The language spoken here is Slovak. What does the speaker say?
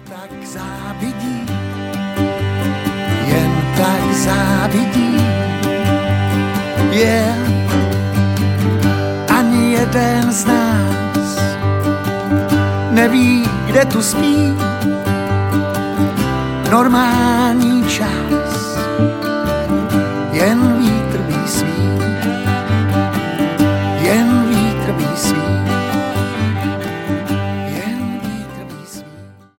tak závidí, jen tak závidí, ani jeden z nás neví, kde tu spí. Normální čas